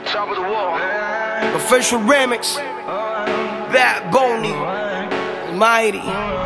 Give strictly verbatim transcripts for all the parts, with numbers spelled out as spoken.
Official Remix, Bad Bunny, Mighty.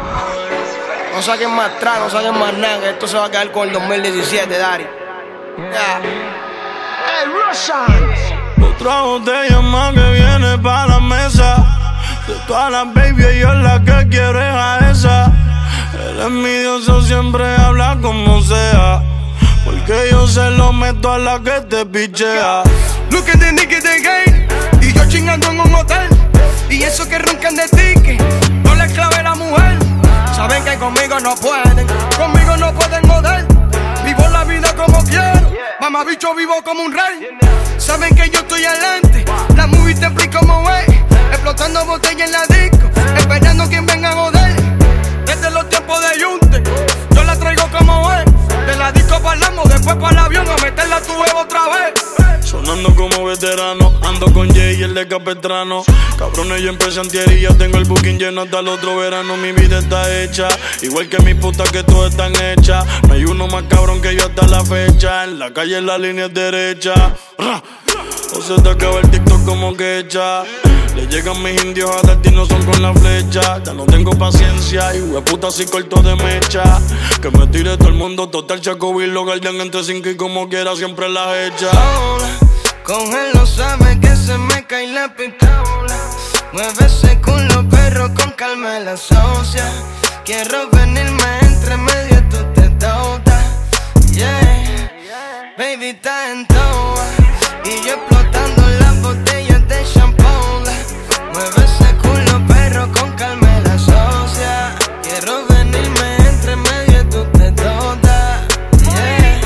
No saquen más track, no saquen más nada, que esto se va a quedar con el dos mil diecisiete, Dari. Yeah. Hey, Russian. Otra botella más que viene para la mesa. De todas las baby, yo la que quiero es a esa. El envidioso siempre habla como sea, porque yo se lo meto a la que te pichea. Look at the nigga de gay, y yo chingando en un hotel. Y eso que roncan de ti, que no les clave la mujer. Saben que conmigo no pueden, conmigo no pueden joder. Vivo la vida como quiero, mamá bicho vivo como un rey. Saben que yo estoy adelante, la movie te explico cómo es. Explotando botella en la disco, esperando quien venga a joder. Desde los tiempos de Yunte, yo la traigo como es. De la disco parlamos, después para el avión a meterla a tu huevo otra vez. Sonando como veterano, ando con Jay y el de Capetrano. Cabrones, yo empecé antier y ya tengo el booking lleno hasta el otro verano. Mi vida está hecha, igual que mis putas que todas están hechas. No hay uno más cabrón que yo hasta la fecha. En la calle la línea es derecha. O se te acaba el TikTok como que echa. Le llegan mis indios a darte y no son con la flecha. Ya no tengo paciencia y hueputa si corto de mecha. Que me tire todo el mundo total, Chaco y lo guardan entre cinco y como quiera siempre las echa. Con él no sabe que se me cae la pistola. Mueve ese culo perro con calma la socia. Quiero venirme entre medio, tú te totas. Yeah, baby está en toa. Y yo explotando las botellas de shampoo. Mueve ese culo perro con calma la socia. Quiero venirme entre medio, tú te totas. Yeah.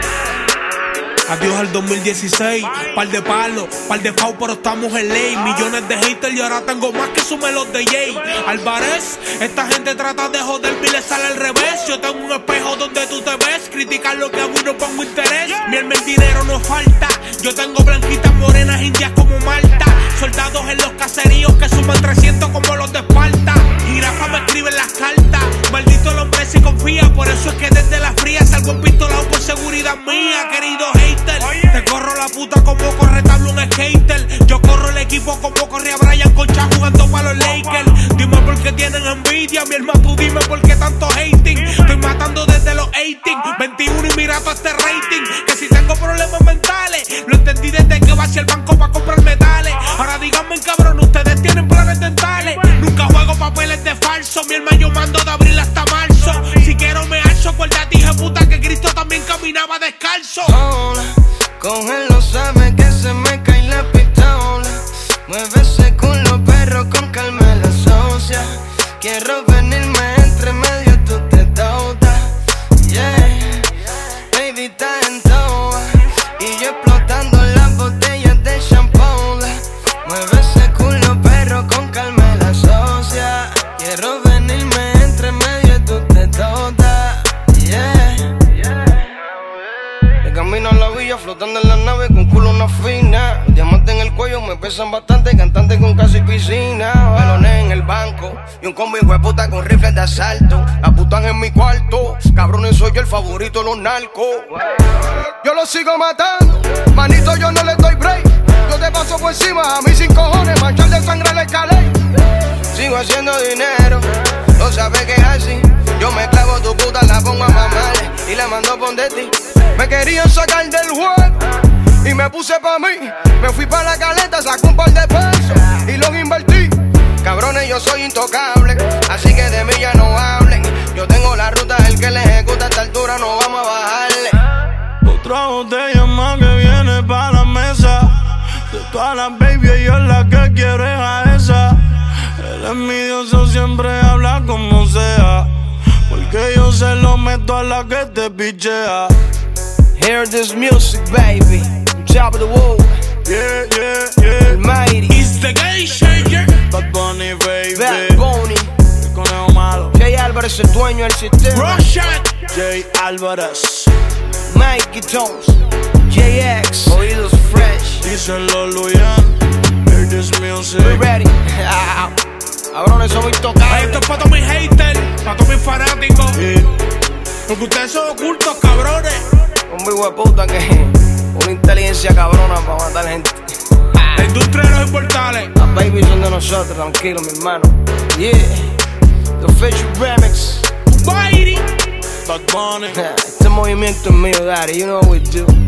Adiós al dos mil dieciséis, par de palos, par de fau, pero estamos en ley. Millones de haters y ahora tengo más que sume los de Jay. Alvarez, esta gente trata de joderme y le sale al revés. Yo tengo un espejo donde tú te ves, criticar lo que hago y no pongo interés. Mi alma el dinero no falta, yo tengo blanquitas, morenas, indias como Malta. Soldados en los caseríos que suman trescientos como los de Esparta. Y Rafa me escribe en las cartas, maldito el hombre si confía. Por eso es que desde la fría salgo pistolado por seguridad mía, querido hater. Te corro la puta como corre tablo un skater. Yo corro el equipo como corría Brian Concha jugando para los Lakers. Dime por qué tienen envidia, mi hermano, tú dime por qué tanto hating. Estoy matando desde los dieciocho, veintiuno y mira todo este rating. Que si tengo problemas mentales, lo entendí desde que va hacia el banco para comprar metales. Ahora díganme, cabrón, ustedes tienen planes dentales. Nunca juego papeles de falso, mi hermano yo mando de abril hasta marzo. Si quiero me alzo, acuérdate, hija puta, que Cristo también caminaba descalzo. Hola, con él no sabe que se me cae la pistola. Mueve ese culo perro con calma la socia. Quiero venirme entre medio, tú te totas. Yeah, baby está en toa. Y yo explotando las botellas de shampoo. Mueve ese culo perro con calma la socia. Quiero venirme entre medio, tú te totas. Yeah, de camino a la villa, flotando en la nave con culo una fina. Diamantes en el cuello me pesan bastante, cantante con casi piscina. Balones en el banco y un combo hijo de puta con rifles de asalto. La putan en mi cuarto, cabrones soy yo el favorito de los narcos. Yo los sigo matando, manito yo no le doy break. Yo te paso por encima, a mí sin cojones, manchar de sangre le calé. Sigo haciendo dinero, no sabes que es así. Yo me clavo tu puta, la pongo a mamar y la mando por de ti. Me querían sacar del juego y me puse pa' mí. Me fui pa' la caleta, saco un par de pesos y los invertí. Cabrones, yo soy intocable, así que de mí ya no hablen. Yo tengo la ruta, el que le ejecuta a esta altura no vamos a bajarle. Otra botella más que viene para la mesa. De todas las baby, yo la que quiero es a esa. El envidioso siempre habla como sea, porque yo se lo meto a la que te pichea. Hear this music, baby. On top of the world. Yeah, yeah, yeah. Mighty. It's the gay shaker. Bad Bunny, baby. Bad Bunny. El conejo malo. Jay Alvarez, el dueño del sistema. Russian. Jay Alvarez. Mikey Tones. J X. Oídos fresh. Díselo, Luyan. Hear this music. We ready. Cabrones, somos intocables. Esto es para todos mis haters, para todos mis fanáticos. Yeah. Porque ustedes son ocultos, cabrones. Un hijo de puta que una inteligencia cabrona para matar gente. en portales. Las baby son de nosotros, tranquilo, mi hermano. Yeah, the official remix. Baby. Bad Bunny. Este movimiento es mío, daddy, you know what we do.